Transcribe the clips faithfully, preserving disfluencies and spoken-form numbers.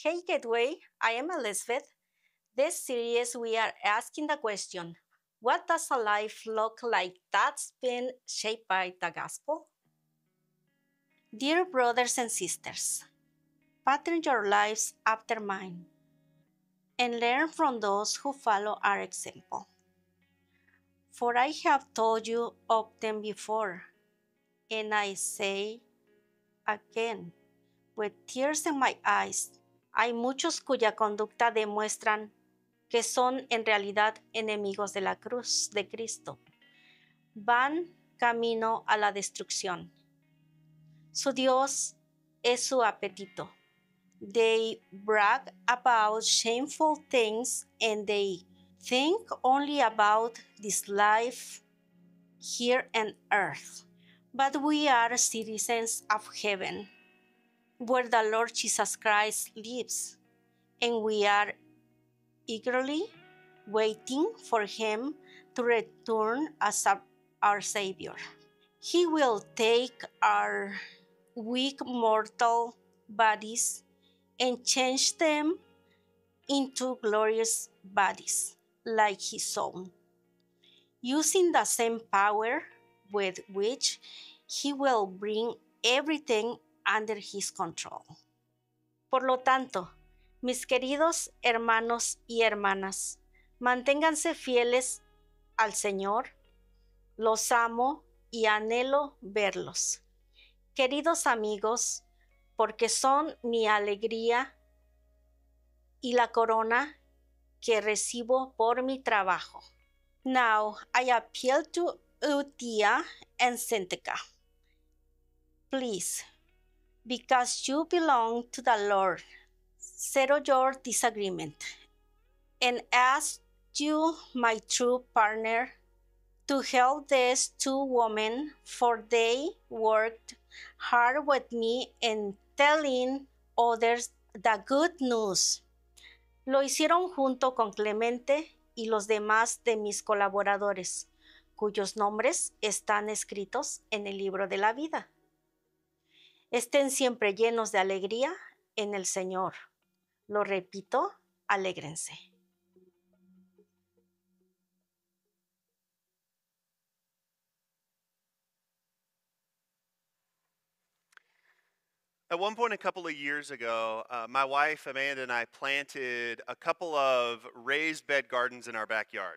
Hey Gateway, I am Elizabeth. This series we are asking the question, what does a life look like that's been shaped by the gospel? Dear brothers and sisters, pattern your lives after mine and learn from those who follow our example. For I have told you of them before, and I say again, with tears in my eyes, hay muchos cuya conducta demuestran que son en realidad enemigos de la cruz de Cristo. Van camino a la destrucción. Su Dios es su apetito. They brag about shameful things and they think only about this life here on earth. But we are citizens of heaven, where the Lord Jesus Christ lives, and we are eagerly waiting for him to return as a- our Savior. He will take our weak mortal bodies and change them into glorious bodies like his own, using the same power with which he will bring everything under his control. Por lo tanto, mis queridos hermanos y hermanas, manténganse fieles al Señor. Los amo y anhelo verlos. Queridos amigos, porque son mi alegría y la corona que recibo por mi trabajo. Now I appeal to Euodia and Syntyche. Please, because you belong to the Lord, settle your disagreement and ask you, my true partner, to help these two women, for they worked hard with me in telling others the good news. Lo hicieron junto con Clemente y los demás de mis colaboradores, cuyos nombres están escritos en el libro de la vida. Estén siempre llenos de alegría en el Señor. Lo repito, alégrense. At one point a couple of years ago, uh, my wife Amanda and I planted a couple of raised bed gardens in our backyard.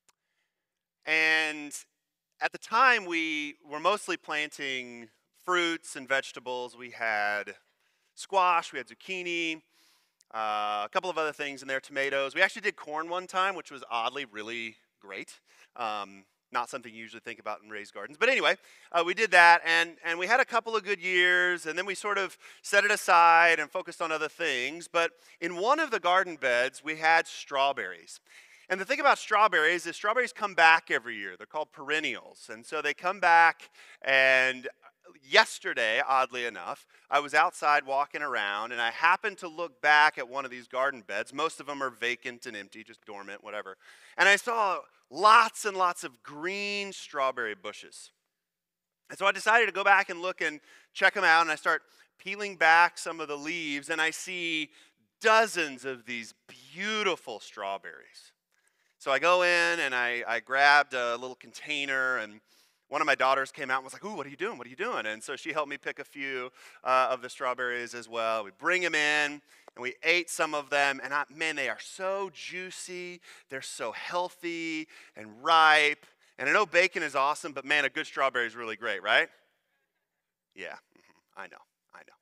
And at the time, we were mostly planting fruits and vegetables. We had squash, we had zucchini, uh, a couple of other things in there, tomatoes. We actually did corn one time, which was oddly really great. Um, not something you usually think about in raised gardens. But anyway, uh, we did that, and, and we had a couple of good years, and then we sort of set it aside and focused on other things. But in one of the garden beds, we had strawberries. And the thing about strawberries is strawberries come back every year. They're called perennials. And so they come back, and yesterday, oddly enough, I was outside walking around, and I happened to look back at one of these garden beds. Most of them are vacant and empty, just dormant, whatever. And I saw lots and lots of green strawberry bushes. And so I decided to go back and look and check them out, and I start peeling back some of the leaves, and I see dozens of these beautiful strawberries. So I go in, and I, I grabbed a little container, and one of my daughters came out and was like, "Ooh, what are you doing? What are you doing?" And so she helped me pick a few uh, of the strawberries as well. We bring them in, and we ate some of them. And I, man, they are so juicy. They're so healthy and ripe. And I know bacon is awesome, but man, a good strawberry is really great, right? Yeah, mm-hmm, I know, I know.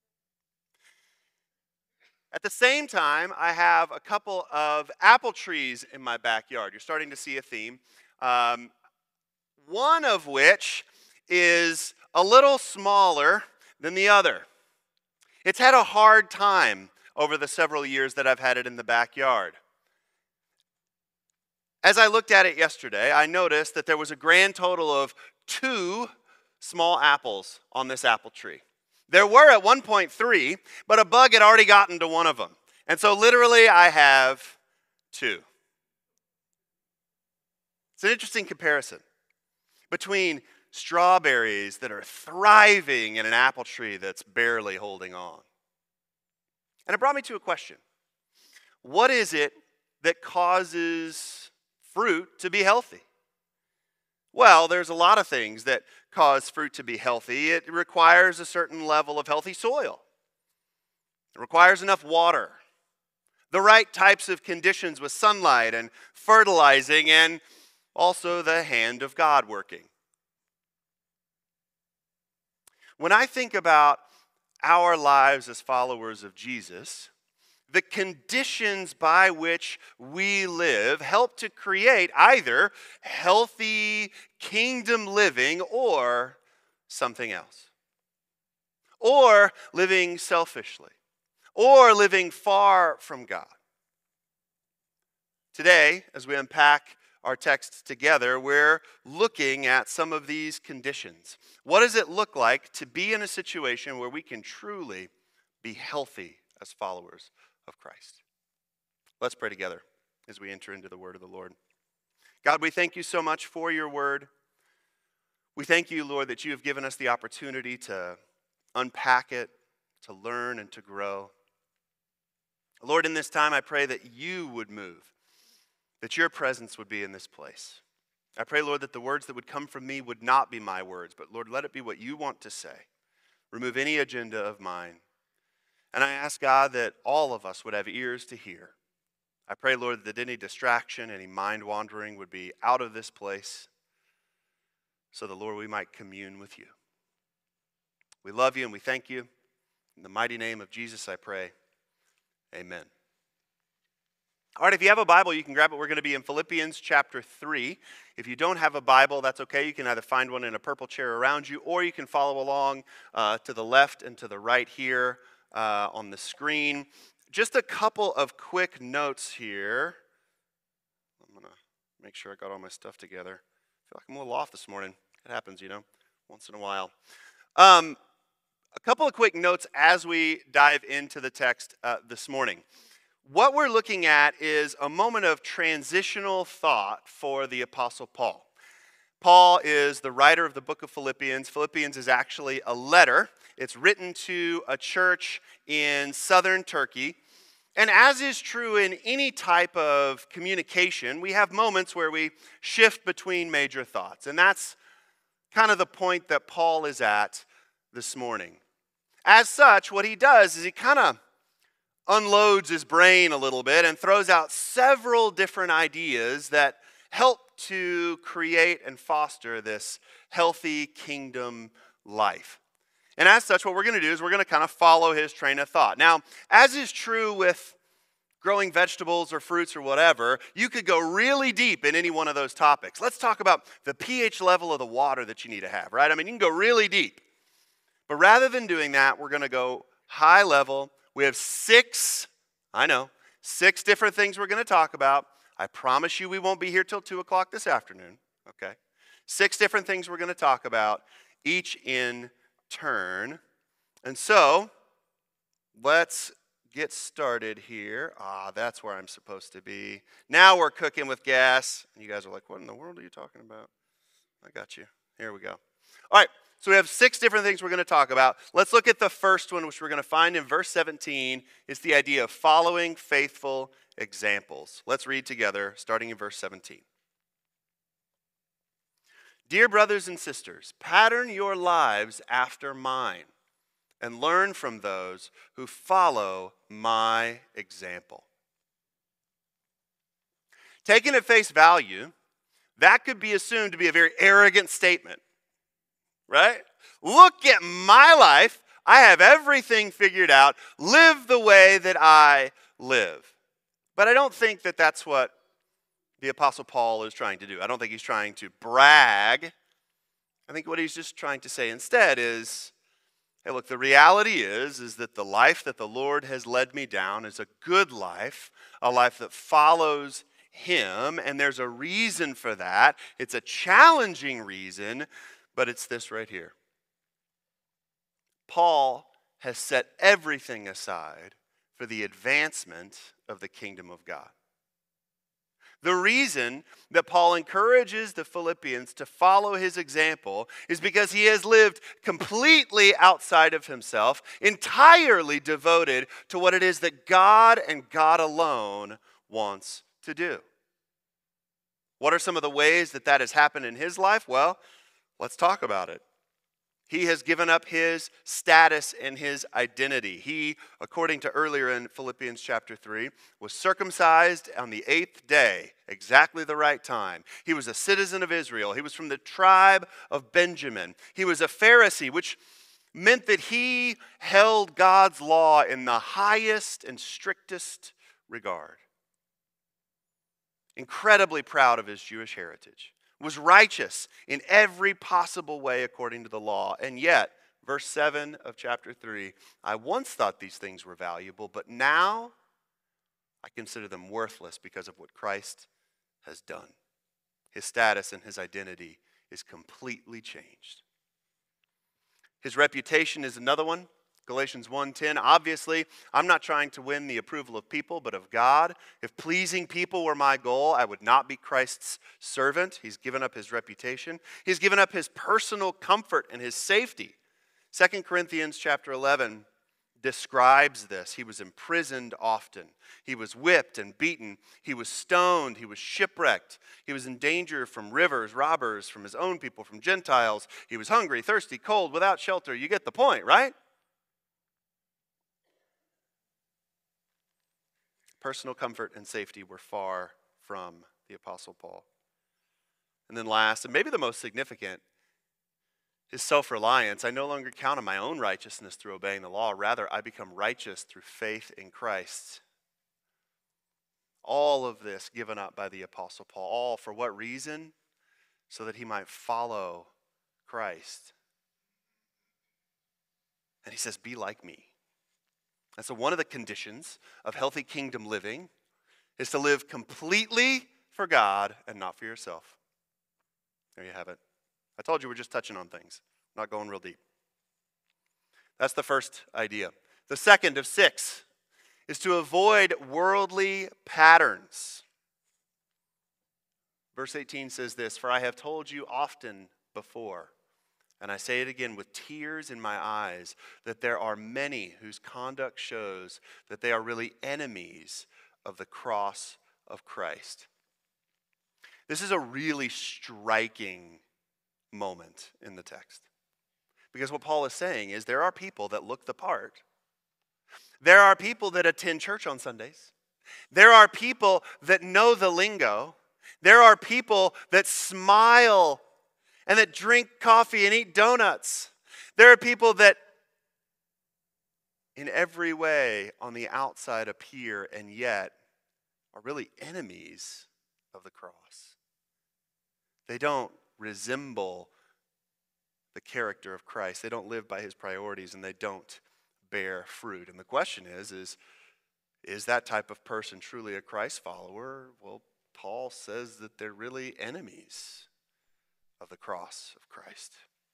At the same time, I have a couple of apple trees in my backyard. You're starting to see a theme. Um, one of which is a little smaller than the other. It's had a hard time over the several years that I've had it in the backyard. As I looked at it yesterday, I noticed that there was a grand total of two small apples on this apple tree. There were at one point three, but a bug had already gotten to one of them. And so literally I have two. It's an interesting comparison between strawberries that are thriving and an apple tree that's barely holding on. And it brought me to a question. What is it that causes fruit to be healthy? Well, there's a lot of things that cause fruit to be healthy. It requires a certain level of healthy soil. It requires enough water, the right types of conditions with sunlight and fertilizing, and also the hand of God working. When I think about our lives as followers of Jesus, the conditions by which we live help to create either healthy kingdom living or something else. Or living selfishly. Or living far from God. Today, as we unpack our texts together, we're looking at some of these conditions. What does it look like to be in a situation where we can truly be healthy as followers of Christ? Let's pray together as we enter into the word of the Lord. God, we thank you so much for your word. We thank you, Lord, that you have given us the opportunity to unpack it, to learn, and to grow. Lord, in this time, I pray that you would move, that your presence would be in this place. I pray, Lord, that the words that would come from me would not be my words, but Lord, let it be what you want to say. Remove any agenda of mine. And I ask, God, that all of us would have ears to hear. I pray, Lord, that any distraction, any mind wandering would be out of this place so that, Lord, we might commune with you. We love you and we thank you. In the mighty name of Jesus, I pray. Amen. All right, if you have a Bible, you can grab it. We're going to be in Philippians chapter three. If you don't have a Bible, that's okay. You can either find one in a purple chair around you, or you can follow along uh, to the left and to the right here uh, on the screen. Just a couple of quick notes here. I'm going to make sure I got all my stuff together. I feel like I'm a little off this morning. It happens, you know, once in a while. Um, a couple of quick notes as we dive into the text uh, this morning. What we're looking at is a moment of transitional thought for the Apostle Paul. Paul is the writer of the book of Philippians. Philippians is actually a letter. It's written to a church in southern Turkey. And as is true in any type of communication, we have moments where we shift between major thoughts. And that's kind of the point that Paul is at this morning. As such, what he does is he kind of unloads his brain a little bit and throws out several different ideas that help to create and foster this healthy kingdom life. And as such, what we're going to do is we're going to kind of follow his train of thought. Now, as is true with growing vegetables or fruits or whatever, you could go really deep in any one of those topics. Let's talk about the pH level of the water that you need to have, right? I mean, you can go really deep. But rather than doing that, we're going to go high level. We have six, I know, six different things we're going to talk about. I promise you we won't be here till two o'clock this afternoon, okay? Six different things we're going to talk about, each in turn. And so, let's get started here. Ah, that's where I'm supposed to be. Now we're cooking with gas. And you guys are like, what in the world are you talking about? I got you. Here we go. All right. So we have six different things we're going to talk about. Let's look at the first one, which we're going to find in verse seventeen. It's the idea of following faithful examples. Let's read together, starting in verse seventeen. Dear brothers and sisters, pattern your lives after mine and learn from those who follow my example. Taken at face value, that could be assumed to be a very arrogant statement. Right? Look at my life. I have everything figured out. Live the way that I live. But I don't think that that's what the Apostle Paul is trying to do. I don't think he's trying to brag. I think what he's just trying to say instead is, hey, look, the reality is, is that the life that the Lord has led me down is a good life, a life that follows him, and there's a reason for that. It's a challenging reason, but it's this right here. Paul has set everything aside for the advancement of the kingdom of God. The reason that Paul encourages the Philippians to follow his example is because he has lived completely outside of himself, entirely devoted to what it is that God and God alone wants to do. What are some of the ways that that has happened in his life? Well, let's talk about it. He has given up his status and his identity. He, according to earlier in Philippians chapter three, was circumcised on the eighth day, exactly the right time. He was a citizen of Israel. He was from the tribe of Benjamin. He was a Pharisee, which meant that he held God's law in the highest and strictest regard. Incredibly proud of his Jewish heritage. Was righteous in every possible way according to the law. And yet, verse seven of chapter three, I once thought these things were valuable, but now I consider them worthless because of what Christ has done. His status and his identity is completely changed. His reputation is another one. Galatians one ten, obviously, I'm not trying to win the approval of people, but of God. If pleasing people were my goal, I would not be Christ's servant. He's given up his reputation. He's given up his personal comfort and his safety. Second Corinthians chapter eleven describes this. He was imprisoned often. He was whipped and beaten. He was stoned. He was shipwrecked. He was in danger from rivers, robbers, from his own people, from Gentiles. He was hungry, thirsty, cold, without shelter. You get the point, right? Personal comfort and safety were far from the Apostle Paul. And then last, and maybe the most significant, is self-reliance. I no longer count on my own righteousness through obeying the law. Rather, I become righteous through faith in Christ. All of this given up by the Apostle Paul. All for what reason? So that he might follow Christ. And he says, be like me. And so one of the conditions of healthy kingdom living is to live completely for God and not for yourself. There you have it. I told you we're just touching on things, not going real deep. That's the first idea. The second of six is to avoid worldly patterns. Verse eighteen says this, for I have told you often before, and I say it again with tears in my eyes, that there are many whose conduct shows that they are really enemies of the cross of Christ. This is a really striking moment in the text. Because what Paul is saying is there are people that look the part. There are people that attend church on Sundays. There are people that know the lingo. There are people that smile and that drink coffee and eat donuts. There are people that in every way on the outside appear and yet are really enemies of the cross. They don't resemble the character of Christ. They don't live by his priorities and they don't bear fruit. And the question is, is, is that type of person truly a Christ follower? Well, Paul says that they're really enemies of the cross of Christ.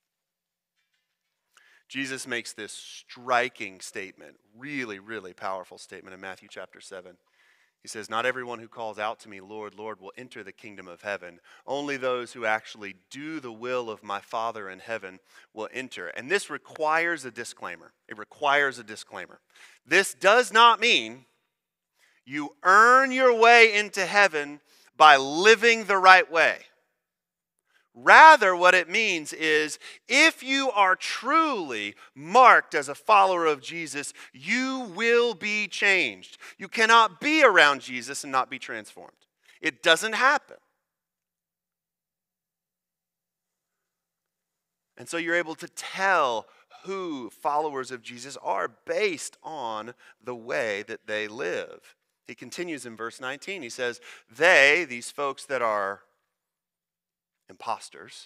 Jesus makes this striking statement, really, really powerful statement in Matthew chapter seven. He says, not everyone who calls out to me, Lord, Lord, will enter the kingdom of heaven. Only those who actually do the will of my Father in heaven will enter. And this requires a disclaimer. It requires a disclaimer. This does not mean you earn your way into heaven by living the right way. Rather, what it means is if you are truly marked as a follower of Jesus, you will be changed. You cannot be around Jesus and not be transformed. It doesn't happen. And so you're able to tell who followers of Jesus are based on the way that they live. He continues in verse nineteen. He says, they, these folks that are imposters,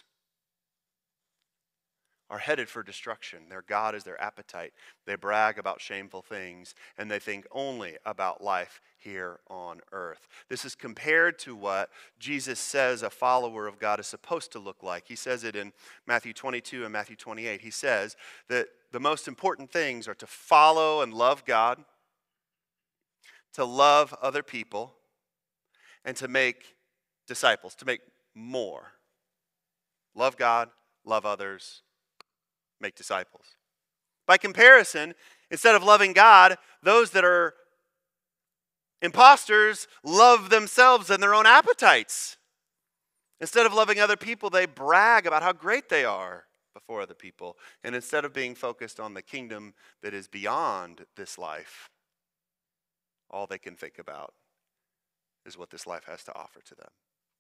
are headed for destruction. Their God is their appetite. They brag about shameful things, and they think only about life here on earth. This is compared to what Jesus says a follower of God is supposed to look like. He says it in Matthew twenty-two and Matthew twenty-eight. He says that the most important things are to follow and love God, to love other people, and to make disciples, to make more. Love God, love others, make disciples. By comparison, instead of loving God, those that are imposters love themselves and their own appetites. Instead of loving other people, they brag about how great they are before other people. And instead of being focused on the kingdom that is beyond this life, all they can think about is what this life has to offer to them.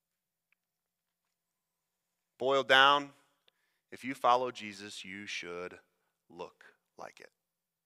Boiled down, if you follow Jesus, you should look like it.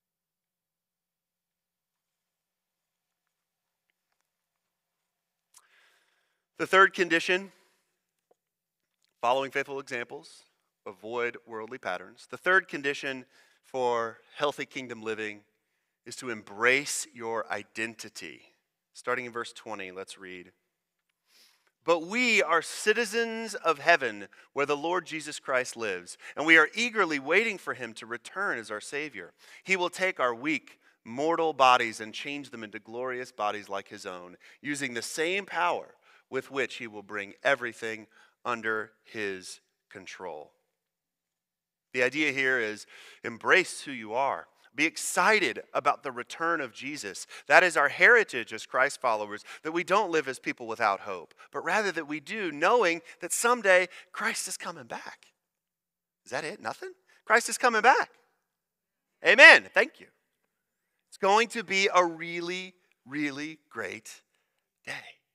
The third condition, following faithful examples, avoid worldly patterns. The third condition for healthy kingdom living is to embrace your identity. Starting in verse twenty, let's read. But we are citizens of heaven, where the Lord Jesus Christ lives, and we are eagerly waiting for him to return as our Savior. He will take our weak, mortal bodies and change them into glorious bodies like his own, using the same power with which he will bring everything under his control. The idea here is embrace who you are. Be excited about the return of Jesus. That is our heritage as Christ followers, that we don't live as people without hope, but rather that we do, knowing that someday Christ is coming back. Is that it? Nothing? Christ is coming back. Amen. Thank you. It's going to be a really, really great day.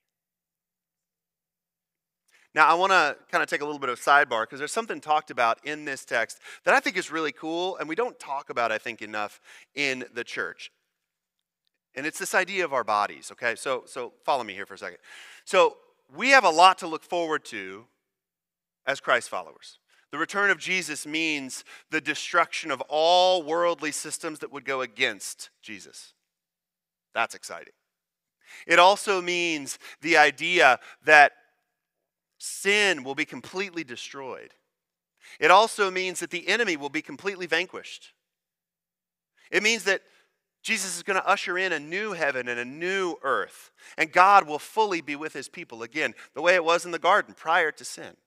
Now, I want to kind of take a little bit of a sidebar because there's something talked about in this text that I think is really cool, and we don't talk about, I think, enough in the church. And it's this idea of our bodies, okay? So, so follow me here for a second. So we have a lot to look forward to as Christ followers. The return of Jesus means the destruction of all worldly systems that would go against Jesus. That's exciting. It also means the idea that sin will be completely destroyed. It also means that the enemy will be completely vanquished. It means that Jesus is going to usher in a new heaven and a new earth, and God will fully be with his people again, the way it was in the garden prior to sin.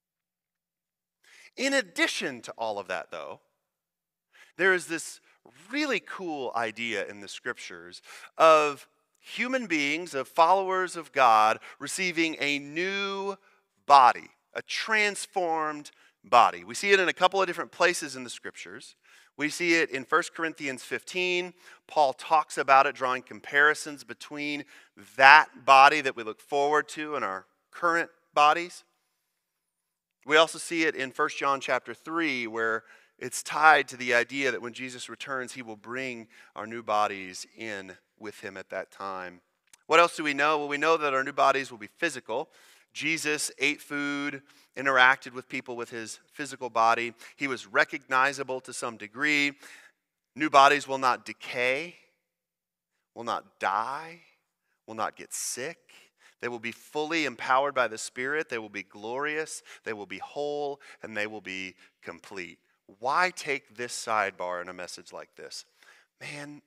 In addition to all of that, though, there is this really cool idea in the scriptures of human beings, of followers of God, receiving a new body, a transformed body. We see it in a couple of different places in the scriptures. We see it in First Corinthians fifteen. Paul talks about it, drawing comparisons between that body that we look forward to and our current bodies. We also see it in First John chapter three, where it's tied to the idea that when Jesus returns, he will bring our new bodies in with him at that time. What else do we know? Well, we know that our new bodies will be physical. Jesus ate food, interacted with people with his physical body. He was recognizable to some degree. New bodies will not decay, will not die, will not get sick. They will be fully empowered by the Spirit. They will be glorious. They will be whole, and they will be complete. Why take this sidebar in a message like this? Man,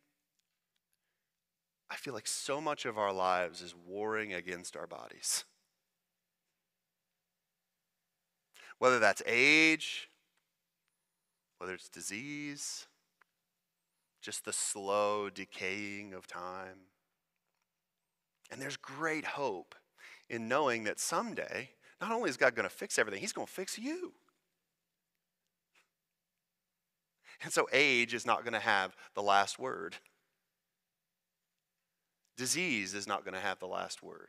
I feel like so much of our lives is warring against our bodies. Whether that's age, whether it's disease, just the slow decaying of time. And there's great hope in knowing that someday, not only is God going to fix everything, he's going to fix you. And so age is not going to have the last word. Disease is not going to have the last word.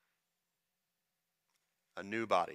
A new body.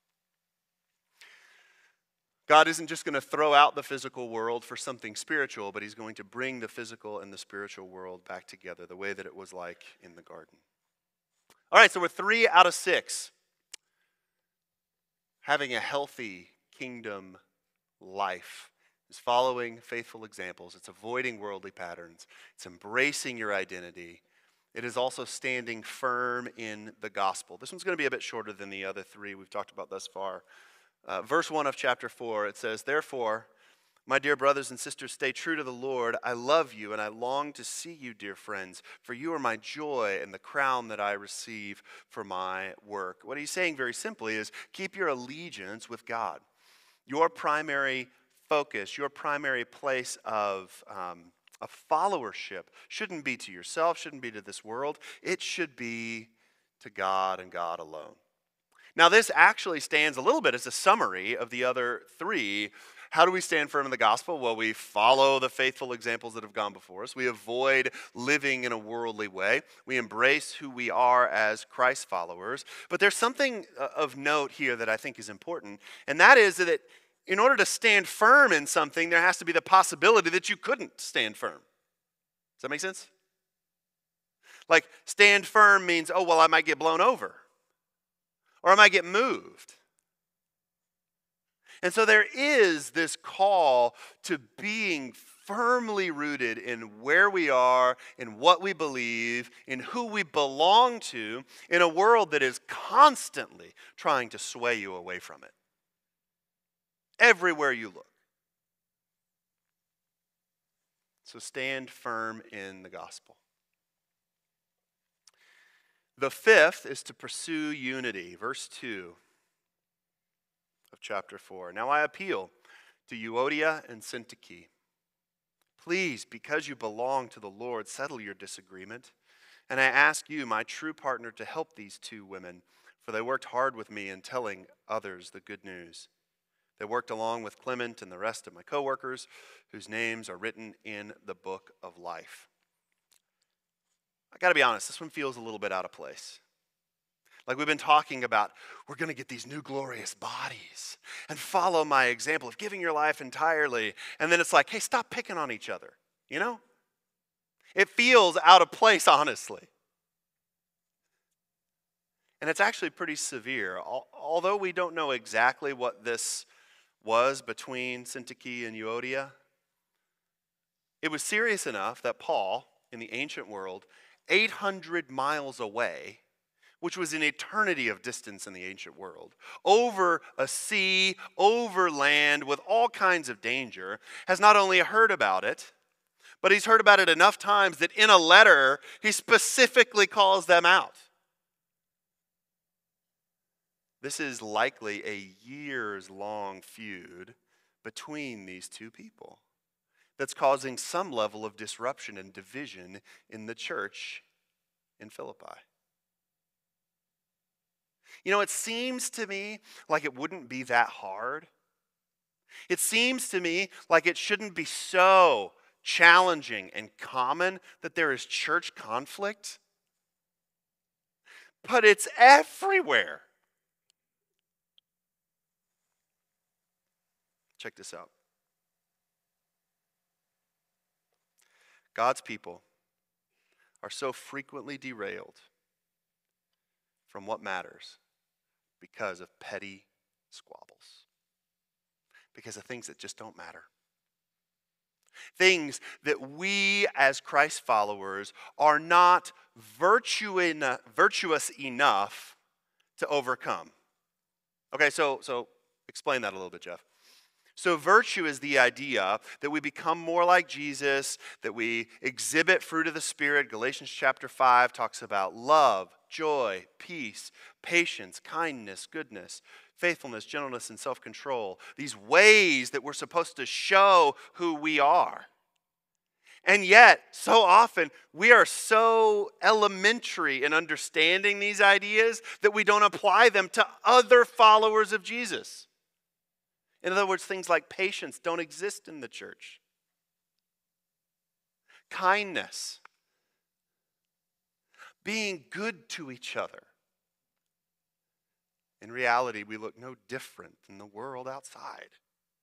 God isn't just going to throw out the physical world for something spiritual, but he's going to bring the physical and the spiritual world back together the way that it was like in the garden. All right, so we're three out of six. Having a healthy kingdom life is following faithful examples. It's avoiding worldly patterns. It's embracing your identity. It is also standing firm in the gospel. This one's going to be a bit shorter than the other three we've talked about thus far. Uh, verse one of chapter four, it says, "Therefore, My dear brothers and sisters, stay true to the Lord. I love you and I long to see you, dear friends, for you are my joy and the crown that I receive for my work. What he's saying very simply is keep your allegiance with God. Your primary focus, your primary place of, um, of followership shouldn't be to yourself, shouldn't be to this world. It should be to God and God alone. Now, this actually stands a little bit as a summary of the other three. How do we stand firm in the gospel? Well, we follow the faithful examples that have gone before us. We avoid living in a worldly way. We embrace who we are as Christ followers. But there's something of note here that I think is important, and that is that in order to stand firm in something, there has to be the possibility that you couldn't stand firm. Does that make sense? Like, stand firm means, oh, well, I might get blown over, or I might get moved. And so there is this call to being firmly rooted in where we are, in what we believe, in who we belong to, in a world that is constantly trying to sway you away from it. Everywhere you look. So stand firm in the gospel. The fifth is to pursue unity. Verse two of chapter four. Now I appeal to Euodia and Syntyche. Please, because you belong to the Lord, settle your disagreement. And I ask you, my true partner, to help these two women, for they worked hard with me in telling others the good news. They worked along with Clement and the rest of my co-workers, whose names are written in the book of life. I got to be honest, this one feels a little bit out of place. Like we've been talking about, we're going to get these new glorious bodies and follow my example of giving your life entirely. And then it's like, hey, stop picking on each other, you know? It feels out of place, honestly. And it's actually pretty severe. Although we don't know exactly what this was between Syntyche and Euodia, it was serious enough that Paul, in the ancient world, eight hundred miles away, which was an eternity of distance in the ancient world, over a sea, over land, with all kinds of danger, has not only heard about it, but he's heard about it enough times that in a letter, he specifically calls them out. This is likely a years-long feud between these two people that's causing some level of disruption and division in the church in Philippi. You know, it seems to me like it wouldn't be that hard. It seems to me like it shouldn't be so challenging and common that there is church conflict. But it's everywhere. Check this out. God's people are so frequently derailed from what matters because of petty squabbles, because of things that just don't matter. Things that we as Christ followers are not virtu- virtuous enough to overcome. Okay, so, so explain that a little bit, Jeff. So virtue is the idea that we become more like Jesus, that we exhibit fruit of the Spirit. Galatians chapter five talks about love, joy, peace, patience, kindness, goodness, faithfulness, gentleness, and self-control. These ways that we're supposed to show who we are. And yet, so often, we are so elementary in understanding these ideas that we don't apply them to other followers of Jesus. In other words, things like patience don't exist in the church. Kindness. Being good to each other. In reality, we look no different than the world outside.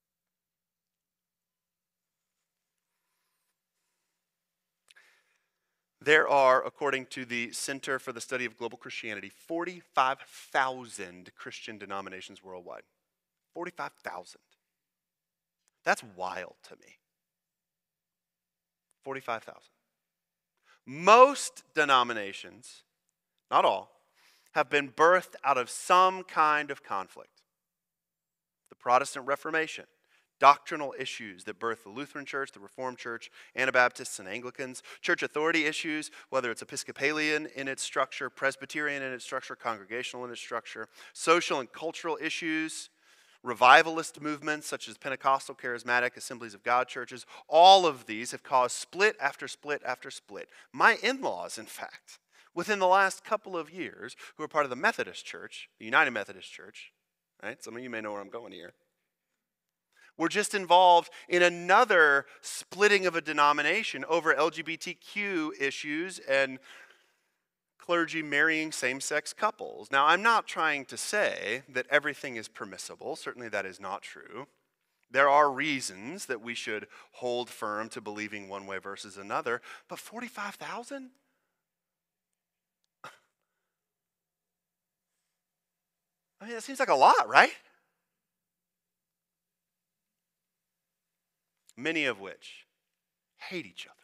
There are, according to the Center for the Study of Global Christianity, forty-five thousand Christian denominations worldwide. forty-five thousand. That's wild to me. forty-five thousand. Most denominations, not all, have been birthed out of some kind of conflict. The Protestant Reformation, doctrinal issues that birth the Lutheran Church, the Reformed Church, Anabaptists, and Anglicans, church authority issues, whether it's Episcopalian in its structure, Presbyterian in its structure, Congregational in its structure, social and cultural issues, revivalist movements such as Pentecostal, Charismatic, Assemblies of God churches. All of these have caused split after split after split. My in-laws, in fact, within the last couple of years, who are part of the Methodist Church, the United Methodist Church, right? Some of you may know where I'm going here. We're just involved in another splitting of a denomination over L G B T Q issues and clergy marrying same-sex couples. Now, I'm not trying to say that everything is permissible. Certainly that is not true. There are reasons that we should hold firm to believing one way versus another, but forty-five thousand? I mean, that seems like a lot, right? Many of which hate each other.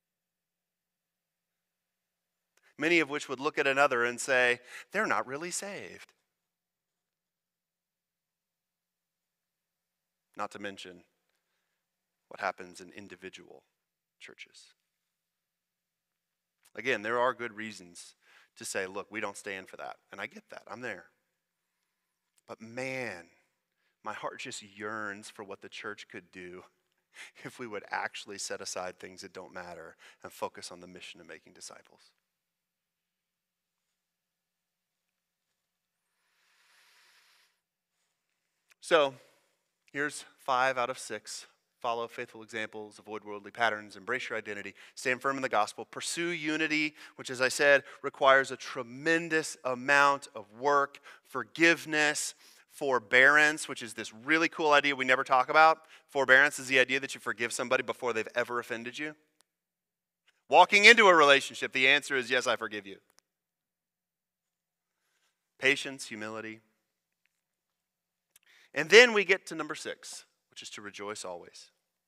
Many of which would look at another and say, they're not really saved. Not to mention what happens in individual churches. Again, there are good reasons to say, look, we don't stand for that. And I get that. I'm there. But man, my heart just yearns for what the church could do if we would actually set aside things that don't matter and focus on the mission of making disciples. So, here's five out of six. Follow faithful examples, avoid worldly patterns, embrace your identity, stand firm in the gospel, pursue unity, which, as I said, requires a tremendous amount of work, forgiveness, forbearance, which is this really cool idea we never talk about. Forbearance is the idea that you forgive somebody before they've ever offended you. Walking into a relationship, the answer is yes, I forgive you. Patience, humility. And then we get to number six, which is to rejoice always.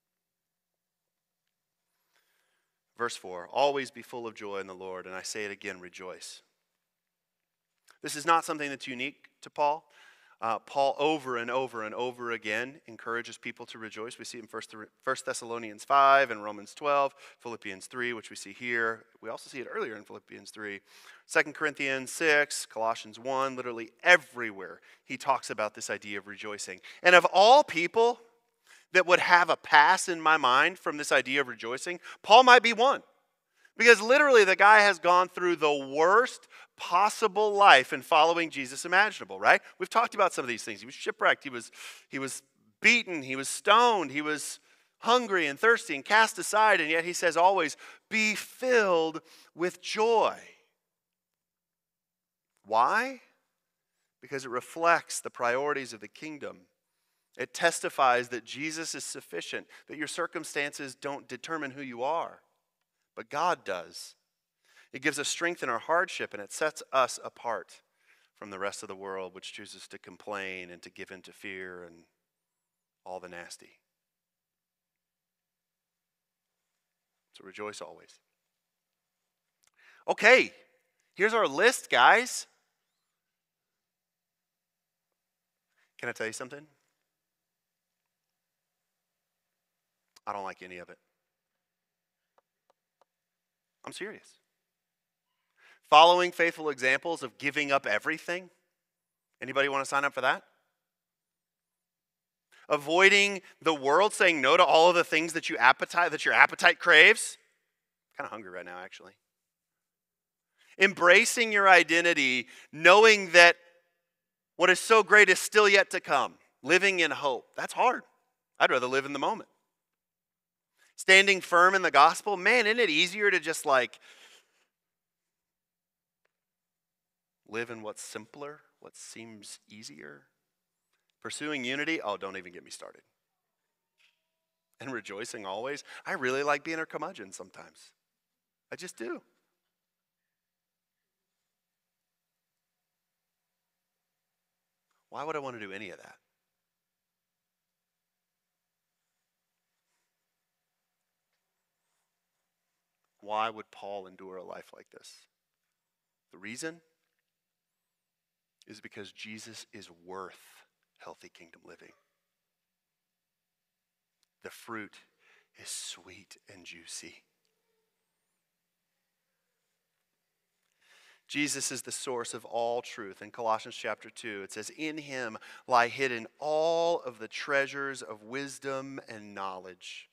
Verse four, always be full of joy in the Lord, and I say it again, rejoice. This is not something that's unique to Paul. Uh, Paul over and over and over again encourages people to rejoice. We see it in First Thessalonians five and Romans twelve, Philippians three, which we see here. We also see it earlier in Philippians three. Second Corinthians six, Colossians one, literally everywhere he talks about this idea of rejoicing. And of all people that would have a pass in my mind from this idea of rejoicing, Paul might be one. Because literally the guy has gone through the worst possible life in following Jesus imaginable, right? We've talked about some of these things. He was shipwrecked, he was, he was beaten, he was stoned, he was hungry and thirsty and cast aside, and yet he says always, be filled with joy. Why? Because it reflects the priorities of the kingdom. It testifies that Jesus is sufficient, that your circumstances don't determine who you are, but God does. It gives us strength in our hardship, and it sets us apart from the rest of the world, which chooses to complain and to give in to fear and all the nasty. So rejoice always. Okay, here's our list, guys. Can I tell you something? I don't like any of it. I'm serious. Following faithful examples of giving up everything. Anybody want to sign up for that? Avoiding the world, saying no to all of the things that you appetite that your appetite craves. Kind of hungry right now, actually. Embracing your identity, knowing that what is so great is still yet to come. Living in hope. That's hard. I'd rather live in the moment. Standing firm in the gospel, man, isn't it easier to just like live in what's simpler, what seems easier? Pursuing unity, oh, don't even get me started. And rejoicing always. I really like being a curmudgeon sometimes. I just do. Why would I want to do any of that? Why would Paul endure a life like this? The reason is because Jesus is worth healthy kingdom living. the fruit is sweet and juicy. Jesus is the source of all truth. In Colossians chapter two, it says, "In him lie hidden all of the treasures of wisdom and knowledge."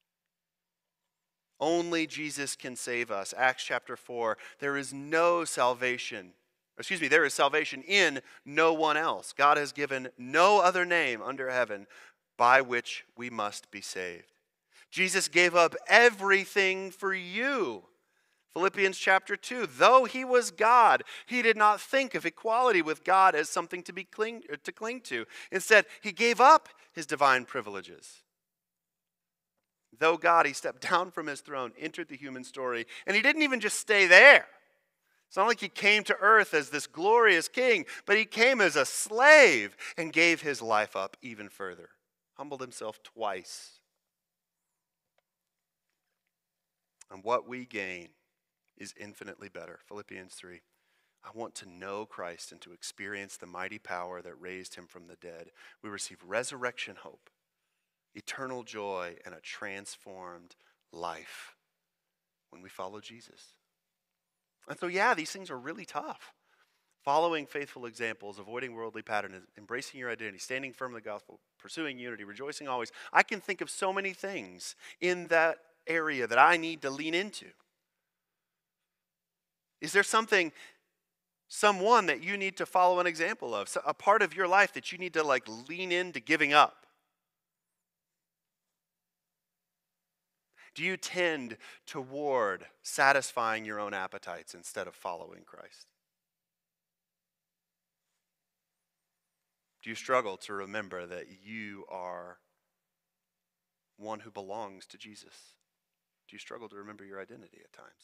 Only Jesus can save us. Acts chapter four, there is no salvation. Excuse me, there is salvation in no one else. God has given no other name under heaven by which we must be saved. Jesus gave up everything for you. Philippians chapter two, though he was God, he did not think of equality with God as something to be cling, to cling to. Instead, he gave up his divine privileges. Though God, he stepped down from his throne, entered the human story, and he didn't even just stay there. It's not like he came to earth as this glorious king, but he came as a slave and gave his life up even further. Humbled himself twice. And what we gain is infinitely better. Philippians three. I want to know Christ and to experience the mighty power that raised him from the dead. We receive resurrection hope, eternal joy, and a transformed life when we follow Jesus. And so, yeah, these things are really tough. Following faithful examples, avoiding worldly patterns, embracing your identity, standing firm in the gospel, pursuing unity, rejoicing always. I can think of so many things in that area that I need to lean into. Is there something, someone that you need to follow an example of? A part of your life that you need to like lean into giving up? Do you tend toward satisfying your own appetites instead of following Christ? Do you struggle to remember that you are one who belongs to Jesus? Do you struggle to remember your identity at times?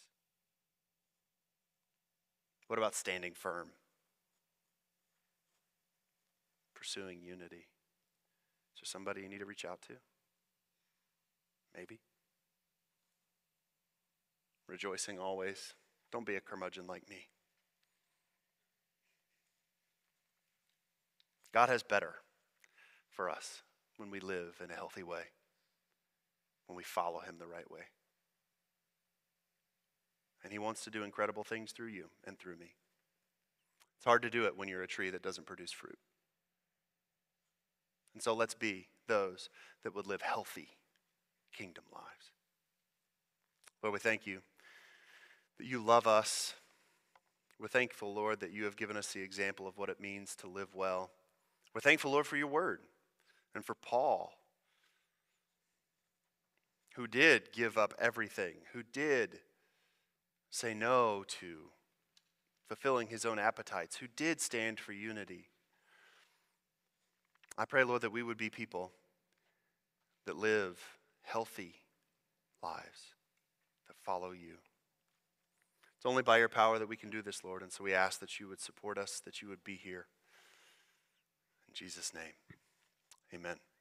What about standing firm? Pursuing unity? Is there somebody you need to reach out to? Maybe. Rejoicing always. Don't be a curmudgeon like me. God has better for us when we live in a healthy way, when we follow him the right way. And he wants to do incredible things through you and through me. It's hard to do it when you're a tree that doesn't produce fruit. And so let's be those that would live healthy kingdom lives. Lord, we thank you that you love us. We're thankful, Lord, that you have given us the example of what it means to live well. We're thankful, Lord, for your word and for Paul, who did give up everything, who did say no to fulfilling his own appetites, who did stand for unity. I pray, Lord, that we would be people that live healthy lives, that follow you. It's only by your power that we can do this, Lord, and so we ask that you would support us, that you would be here. In Jesus' name, amen.